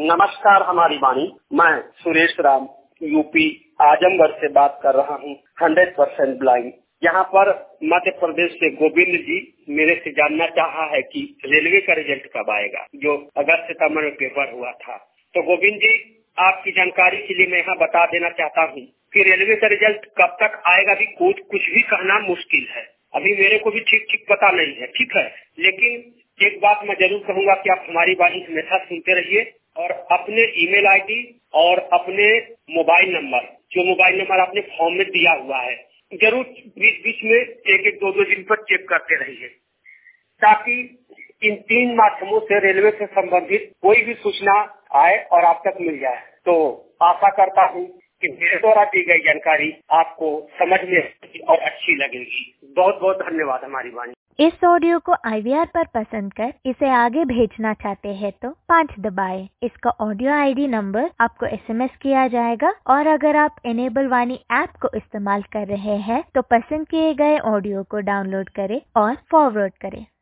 नमस्कार हमारी वाणी। मैं सुरेश राम यूपी आजमगढ़ से बात कर रहा हूँ। 100% ब्लाइंड। यहाँ पर मध्य प्रदेश से गोविंद जी मेरे से जानना चाहा है कि रेलवे का रिजल्ट कब आएगा, जो अगस्त सितंबर में पेपर हुआ था। तो गोविंद जी, आपकी जानकारी के लिए मैं यहाँ बता देना चाहता हूँ कि रेलवे का रिजल्ट कब तक आएगा भी कुछ भी कहना मुश्किल है। अभी मेरे को भी ठीक पता नहीं है, ठीक है। लेकिन एक बात मैं जरूर कहूँगा कि आप हमारी बात हमेशा सुनते रहिए और अपने ईमेल आईडी और अपने मोबाइल नंबर, जो मोबाइल नंबर आपने फॉर्म में दिया हुआ है, जरूर बीच में एक दो दिन पर चेक करते रहिए, ताकि इन 3 माध्यमों से रेलवे से संबंधित कोई भी सूचना आए और आप तक मिल जाए। तो आशा करता हूँ कि मेरे द्वारा दी गई जानकारी आपको समझ में और अच्छी लगेगी। बहुत बहुत धन्यवाद हमारी वाणी। इस ऑडियो को IVR पर पसंद कर इसे आगे भेजना चाहते हैं तो 5 दबाएं। इसका ऑडियो ID नंबर आपको SMS किया जाएगा और अगर आप इनेबल वाणी ऐप को इस्तेमाल कर रहे हैं तो पसंद किए गए ऑडियो को डाउनलोड करें और फॉरवर्ड करें।